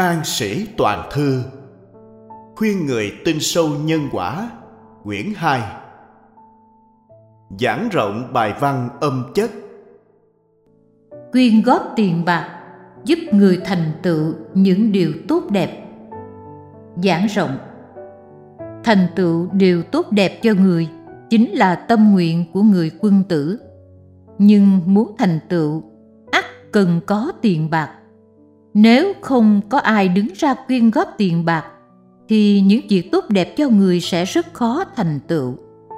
An Sĩ Toàn Thư. Khuyên người tin sâu nhân quả. Quyển 2. Giảng rộng bài văn âm chất. Quyên góp tiền bạc giúp người thành tựu những điều tốt đẹp. Giảng rộng. Thành tựu điều tốt đẹp cho người chính là tâm nguyện của người quân tử. Nhưng muốn thành tựu, ắt cần có tiền bạc. Nếu không có ai đứng ra quyên góp tiền bạc, thì những việc tốt đẹp cho người sẽ rất khó thành tựu.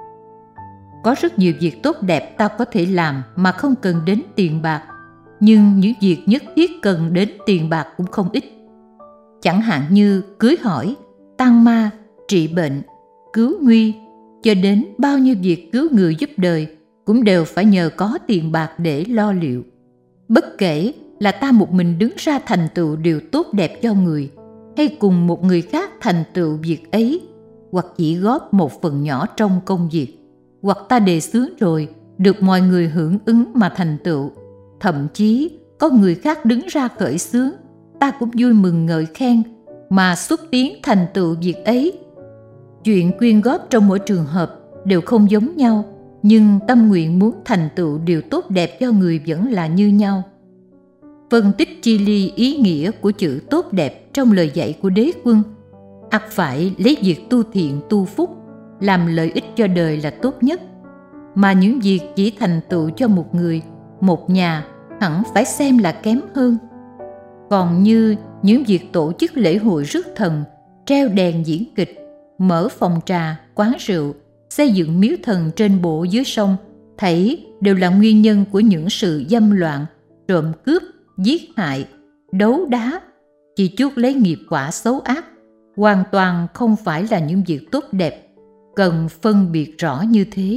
Có rất nhiều việc tốt đẹp ta có thể làm mà không cần đến tiền bạc, nhưng những việc nhất thiết cần đến tiền bạc cũng không ít. Chẳng hạn như cưới hỏi, tang ma, trị bệnh, cứu nguy, cho đến bao nhiêu việc cứu người giúp đời cũng đều phải nhờ có tiền bạc để lo liệu. Bất kể là ta một mình đứng ra thành tựu điều tốt đẹp cho người, hay cùng một người khác thành tựu việc ấy, hoặc chỉ góp một phần nhỏ trong công việc, hoặc ta đề xướng rồi được mọi người hưởng ứng mà thành tựu, thậm chí có người khác đứng ra khởi xướng, ta cũng vui mừng ngợi khen mà xúc tiến thành tựu việc ấy. Chuyện quyên góp trong mỗi trường hợp đều không giống nhau, nhưng tâm nguyện muốn thành tựu điều tốt đẹp cho người vẫn là như nhau. Phân tích chi ly ý nghĩa của chữ tốt đẹp trong lời dạy của Đế Quân, ắt phải lấy việc tu thiện tu phúc làm lợi ích cho đời là tốt nhất, mà những việc chỉ thành tựu cho một người, một nhà hẳn phải xem là kém hơn. Còn như những việc tổ chức lễ hội rước thần, treo đèn diễn kịch, mở phòng trà, quán rượu, xây dựng miếu thần trên bộ dưới sông, thảy đều là nguyên nhân của những sự dâm loạn, trộm cướp, giết hại, đấu đá, chỉ chuốc lấy nghiệp quả xấu ác, hoàn toàn không phải là những việc tốt đẹp, cần phân biệt rõ như thế.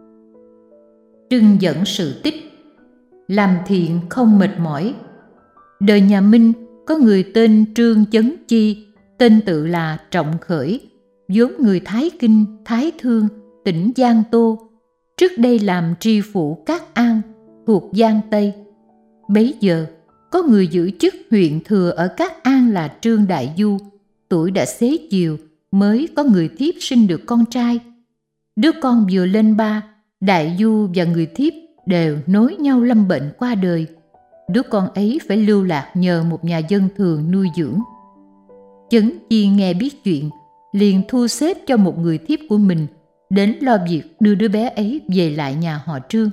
Trưng dẫn sự tích. Làm thiện không mệt mỏi. Đời nhà Minh có người tên Trương Chấn Chi, tên tự là Trọng Khởi, vốn người Thái Kinh, Thái Thương, tỉnh Giang Tô, trước đây làm tri phủ Cát An thuộc Giang Tây. Bấy giờ có người giữ chức huyện thừa ở Cát An là Trương Đại Du, tuổi đã xế chiều, mới có người thiếp sinh được con trai. Đứa con vừa lên 3, Đại Du và người thiếp đều nối nhau lâm bệnh qua đời. Đứa con ấy phải lưu lạc nhờ một nhà dân thường nuôi dưỡng. Chấn Chi nghe biết chuyện, liền thu xếp cho một người thiếp của mình đến lo việc đưa đứa bé ấy về lại nhà họ Trương.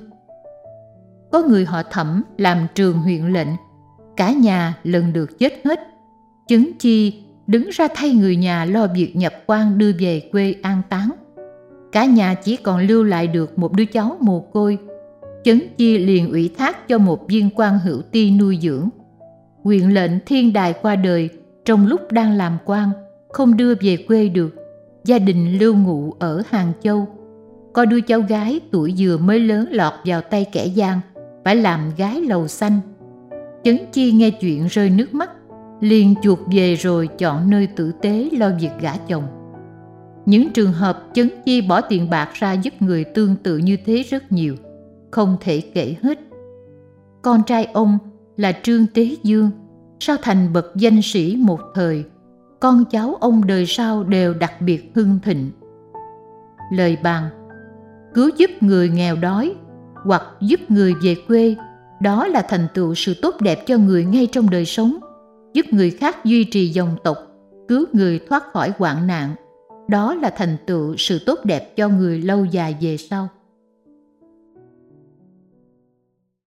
Có người họ Thẩm làm trường huyện lệnh, cả nhà lần lượt chết hết. Chấn Chi đứng ra thay người nhà lo việc nhập quan đưa về quê an táng. Cả nhà chỉ còn lưu lại được một đứa cháu mồ côi. Chấn Chi liền ủy thác cho một viên quan hữu ti nuôi dưỡng. Huyện lệnh Thiên Đài qua đời trong lúc đang làm quan, không đưa về quê được. Gia đình lưu ngụ ở Hàng Châu. Có đứa cháu gái tuổi vừa mới lớn lọt vào tay kẻ gian, phải làm gái lầu xanh. Chấn Chi nghe chuyện rơi nước mắt, liền chuộc về rồi chọn nơi tử tế lo việc gả chồng. Những trường hợp Chấn Chi bỏ tiền bạc ra giúp người tương tự như thế rất nhiều, không thể kể hết. Con trai ông là Trương Tế Dương, sau thành bậc danh sĩ một thời, con cháu ông đời sau đều đặc biệt hưng thịnh. Lời bàn: cứu giúp người nghèo đói hoặc giúp người về quê, đó là thành tựu sự tốt đẹp cho người ngay trong đời sống. Giúp người khác duy trì dòng tộc, cứu người thoát khỏi hoạn nạn, đó là thành tựu sự tốt đẹp cho người lâu dài về sau.